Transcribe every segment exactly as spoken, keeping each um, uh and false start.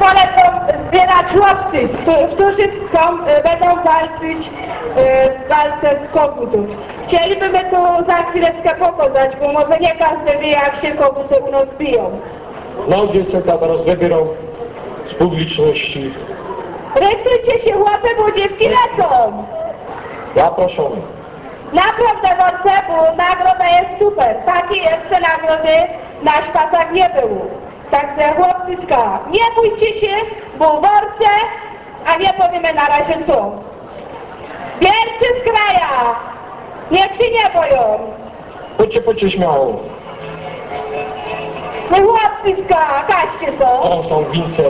polecą zbierać chłopcy, którzy chcą, będą walczyć w walce z kogutów. Chcielibyśmy tu za chwileczkę pokazać, bo może nie każdy wie, jak się koguty u nas biją. Ludzie se tam teraz wybierą z publiczności. Rysujcie się chłopy, bo dziewki lecą. Zaproszony. Naprawdę worce, bo nagroda jest super. Takiej jeszcze nagrody na szpasach nie było. Także chłopczyska, nie bójcie się, bo worce, a nie powiemy na razie co. Bierzcie z kraja, niech się nie boją. Chodźcie, chodźcie śmiało. No chłopczyska, kaście są. O, są wince.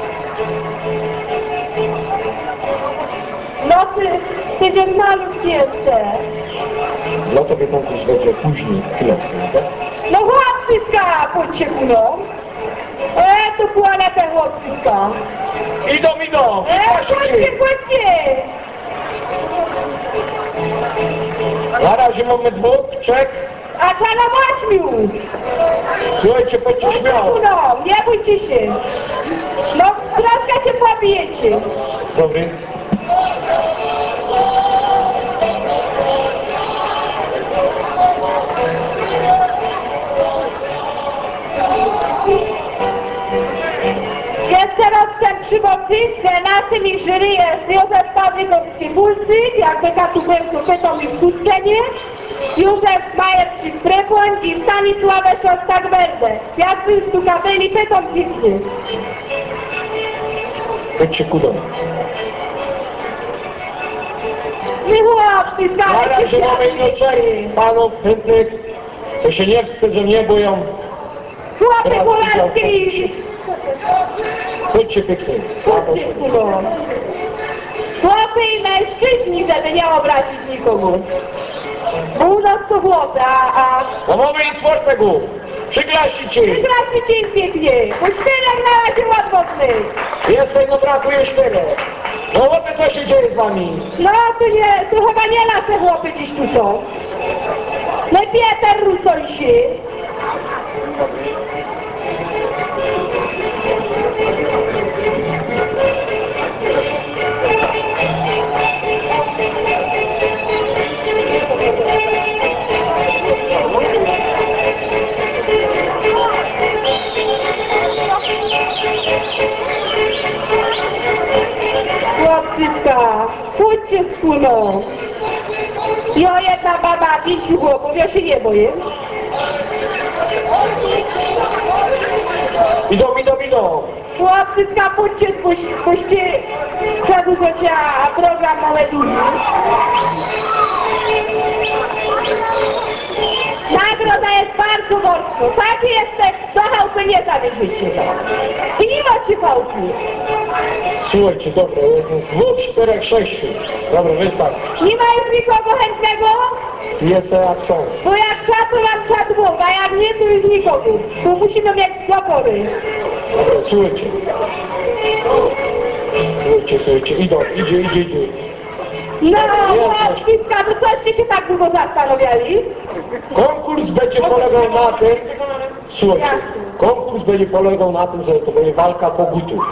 No ty, ty że malutki jesteś. Dla tobie konkurs będzie później, chwileczkę, tak? No chłopczyska, pójdźcie ku mną. E, tu płonę te chłopczyska. Idą, idą! E, chodźcie, chodźcie. Na razie mamy dwóch, trzech. A ta na ośmiu. Słuchajcie, chodźcie Chodźcie śmiało. ku mną, nie bójcie się. No, troszkę się pobijecie. Dobry. Jeszcze raz chcę przypomnieć, że naszym jury jest Józef Pawlikowski-Bulcy, jakby katubenku pytał mi w Puszczenie, Józef Majerczyk-Prepoń i Stanisławe Szostak-Werde. Jakby tu kapeli pytał pięknie. Chodźcie ku domu. My chłopcy, Na zgadajcie razie się, mamy ino trzech panów chętnych. To się nie wstyd, że nie boją. chłopy Polański, Chodźcie pięknie. chodźcie ku mną. Chłopy i mężczyźni, żeby nie obrazić nikogo. Bo u nas to chłopy, a... a... No mamy i czwartego. Przyglasicie. Wygrasicie im pięknie, bo czterech na razie ładnych. Jeszcze no brakuje czterech. No chłopy, co się dzieje z wami? No to nie, to chyba nie nasze chłopy dziś tu są. No Pieter Rusojsi. Chłopczyska, pójdźcie wspólną. Ja jedna baba, pięciu chłopów, ja się nie boję. Idą, idą, idą. Chłopczyska, pójdźcie, spuść, spuśćcie przedłużecie program Małe Duży. Nagroda jest bardzo mocno. Taki jesteś, do chałupy nie zawieziecie. I nie macie chałupy. Słuchajcie, dobra, jest nas dwóch, czterech, sześciu. Dobra, wystarczy. Nie ma już nikogo chętnego? Jest jak są. Bo jak trzeba, to nam trzeba dwóch, a jak nie, to już nikogo. Bo musimy mieć zapory. Dobra, słuchajcie. Słuchajcie, słuchajcie, idą, idzie, idzie, idzie. No, chłopczyska, to coście się tak długo zastanawiali? Konkurs będzie polegał na tym, słuchajcie, konkurs będzie polegał na tym, że to będzie walka kogutów.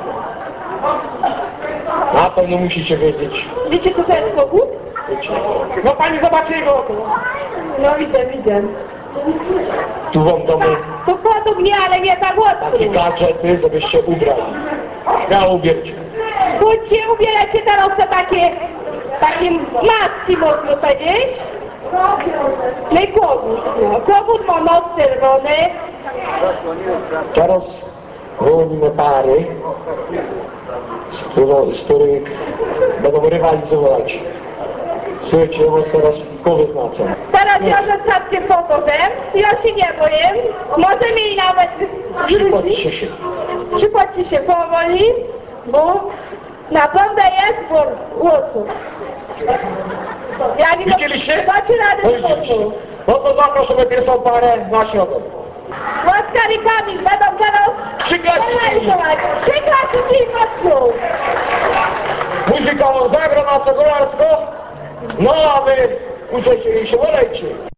Na pewno musicie wiedzieć. Wiecie, co to jest kogut? Wiecie. No pani zobaczy jego oko. No widzę, widzę. Tu wam damy To podobnie, ale nie tak łatwo. takie gadżety, żebyście ubrali. Ja ubiercie. Chodźcie, ubieracie teraz te takie, takie maski, można powiedzieć. No i kogut. No. Kogut ma nos czerwony. Teraz wyłonimy pary, z, którą, z których będą rywalizować. Słuchajcie, ja was teraz powyznaczam. Teraz ja ze statkiem pokażę. Ja się nie boję. Możemy i nawet Przypatrzcie się. Przypatrzcie się powoli, bo naprawdę jest łosów. Ja nie Widzieliście? Dacie No radę z widzieliście. łosów. No to zapraszamy pierwszą parę na środek. Łaskar i Kamil będą teraz Przyglasicie im. realizować. Przyglasicie im mocno. Muzyka wam zagra na co goralsko. No a wy uczecie i się olejcie.